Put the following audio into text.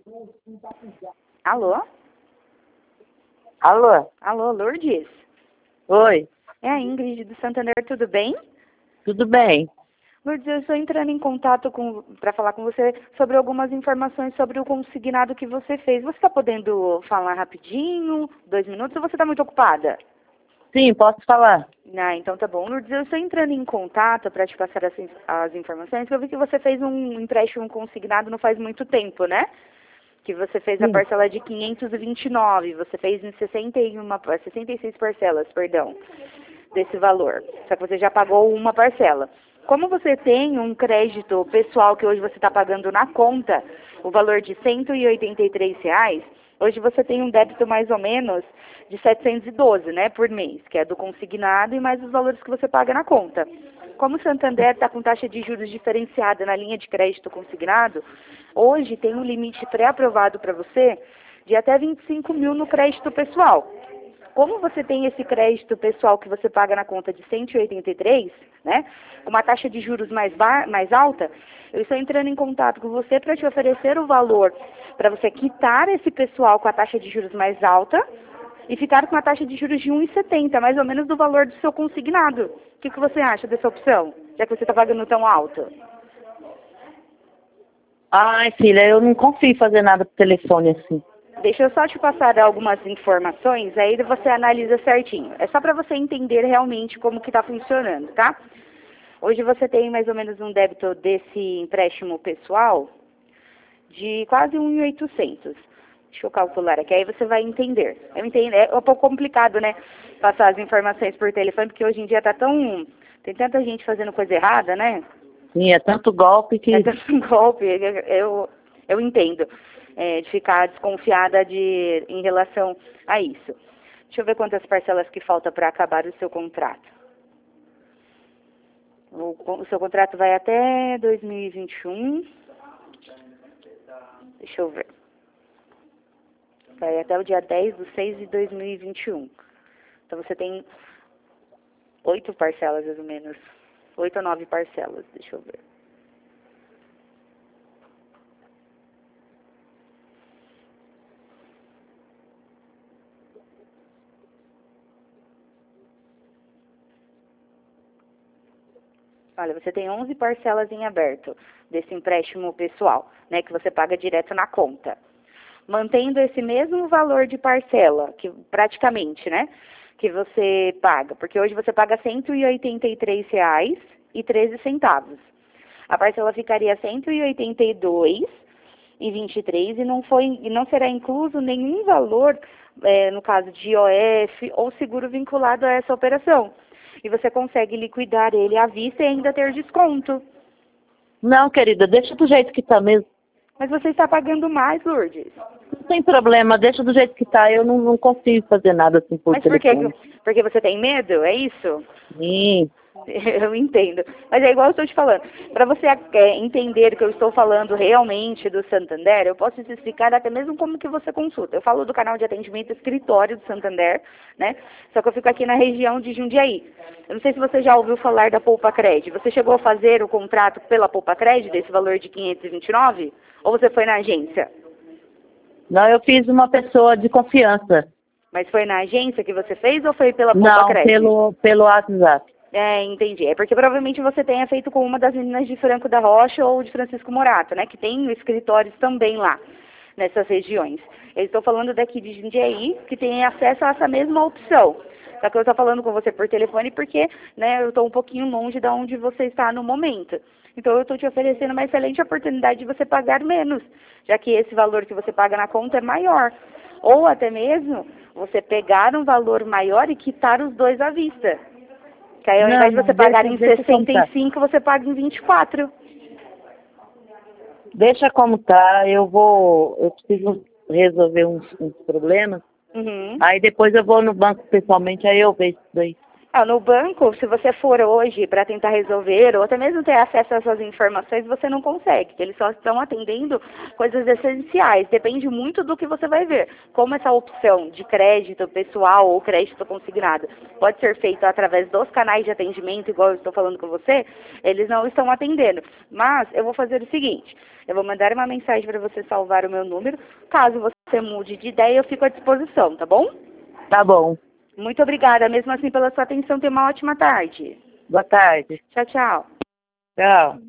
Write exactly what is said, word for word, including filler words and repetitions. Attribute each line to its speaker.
Speaker 1: Alô?
Speaker 2: Alô?
Speaker 1: Alô, Lourdes?
Speaker 2: Oi,
Speaker 1: É a Ingrid do Santander, tudo bem?
Speaker 2: tudo bem?
Speaker 1: Lourdes, eu estou entrando em contato com para falar com você sobre algumas informações sobre o consignado que você fez. Você está podendo falar rapidinho, dois minutos, ou você está muito ocupada?
Speaker 2: Sim, posso falar?
Speaker 1: Ah, então tá bom. Lourdes, eu estou entrando em contato para te passar as, as informações, porque eu vi que você fez um empréstimo consignado não faz muito tempo, né? Que você fez a
Speaker 2: Sim.
Speaker 1: parcela de quinhentos e vinte e nove, você fez em sessenta e uma, sessenta e seis parcelas, perdão, desse valor. Só que você já pagou uma parcela. Como você tem um crédito pessoal que hoje você está pagando na conta, o valor de cento e oitenta e três reais, hoje você tem um débito mais ou menos de setecentos e doze, né, por mês, que é do consignado e mais os valores que você paga na conta. Como o Santander está com taxa de juros diferenciada na linha de crédito consignado, hoje tem um limite pré-aprovado para você de até vinte e cinco mil no crédito pessoal. Como você tem esse crédito pessoal que você paga na conta de cento e oitenta e três, né, com uma taxa de juros mais, mais alta, eu estou entrando em contato com você para te oferecer o valor para você quitar esse pessoal com a taxa de juros mais alta e ficar com a taxa de juros de um vírgula setenta, mais ou menos do valor do seu consignado. O que, que você acha dessa opção, já que você está pagando tão alto?
Speaker 2: Ai, filha, eu não confio em fazer nada por telefone assim.
Speaker 1: Deixa eu só te passar algumas informações, aí você analisa certinho. É só para você entender realmente como que está funcionando, tá? Hoje você tem mais ou menos um débito desse empréstimo pessoal de quase um mil e oitocentos. Deixa eu calcular aqui, aí você vai entender. Eu entendo, é um pouco complicado, né, passar as informações por telefone, porque hoje em dia tá tão... Tem tanta gente fazendo coisa errada, né?
Speaker 2: Sim, é tanto golpe que...
Speaker 1: É tanto golpe, eu, eu entendo. É, de ficar desconfiada de, em relação a isso. Deixa eu ver quantas parcelas que falta para acabar o seu contrato. O, o seu contrato vai até dois mil e vinte e um. Deixa eu ver. Vai até o dia dez de seis de dois mil e vinte e um. Então você tem oito parcelas, mais ou menos. Oito ou nove parcelas, deixa eu ver. Olha, você tem onze parcelas em aberto desse empréstimo pessoal, né, que você paga direto na conta. Mantendo esse mesmo valor de parcela, que praticamente, né, que você paga, porque hoje você paga cento e oitenta e três reais e treze centavos. A parcela ficaria cento e oitenta e dois reais e vinte e três centavos e não foi e não será incluso nenhum valor, é, no caso de I O F ou seguro vinculado a essa operação. E você consegue liquidar ele à vista e ainda ter desconto.
Speaker 2: Não, querida, deixa do jeito que tá mesmo.
Speaker 1: Mas você está pagando mais, Lourdes.
Speaker 2: Não tem problema, deixa do jeito que tá. Eu não, não confio em fazer nada assim por
Speaker 1: Mas por quê?
Speaker 2: telefone.
Speaker 1: Porque você tem medo? É isso?
Speaker 2: Sim.
Speaker 1: Eu entendo. Mas é igual eu estou te falando. Para você é, entender que eu estou falando realmente do Santander, eu posso te explicar até mesmo como que você consulta. Eu falo do canal de atendimento escritório do Santander, né? Só que eu fico aqui na região de Jundiaí. Eu não sei se você já ouviu falar da Poupa Cred. Você chegou a fazer o contrato pela Poupa Cred, desse valor de quinhentos e vinte e nove? Ou você foi na agência?
Speaker 2: Não, eu fiz uma pessoa de confiança.
Speaker 1: Mas foi na agência que você fez ou foi pela Poupa
Speaker 2: Não,
Speaker 1: Cred?
Speaker 2: pelo, pelo WhatsApp.
Speaker 1: É, entendi. É porque provavelmente você tenha feito com uma das meninas de Franco da Rocha ou de Francisco Morato, né? Que tem escritórios também lá, nessas regiões. Eu estou falando daqui de Jundiaí, que tem acesso a essa mesma opção. Só que eu estou falando com você por telefone porque, né, eu estou um pouquinho longe de onde você está no momento. Então eu estou te oferecendo uma excelente oportunidade de você pagar menos, já que esse valor que você paga na conta é maior. Ou até mesmo você pegar um valor maior e quitar os dois à vista. Que aí ao
Speaker 2: Não,
Speaker 1: invés de você
Speaker 2: não,
Speaker 1: pagar
Speaker 2: deixa,
Speaker 1: em
Speaker 2: deixa como
Speaker 1: sessenta e
Speaker 2: tá.
Speaker 1: cinco, você paga em vinte e quatro.
Speaker 2: Deixa como tá, eu vou, eu preciso resolver uns, uns problemas.
Speaker 1: Uhum.
Speaker 2: Aí depois eu vou no banco pessoalmente, aí eu vejo isso daí.
Speaker 1: Ah, no banco, se você for hoje para tentar resolver, ou até mesmo ter acesso a essas informações, você não consegue. Eles só estão atendendo coisas essenciais. Depende muito do que você vai ver. Como essa opção de crédito pessoal ou crédito consignado pode ser feito através dos canais de atendimento, igual eu estou falando com você, eles não estão atendendo. Mas eu vou fazer o seguinte, eu vou mandar uma mensagem para você salvar o meu número. Caso você mude de ideia, eu fico à disposição, tá bom?
Speaker 2: Tá bom.
Speaker 1: Muito obrigada, mesmo assim, pela sua atenção. Tenha uma ótima tarde.
Speaker 2: Boa tarde.
Speaker 1: Tchau, tchau.
Speaker 2: Tchau.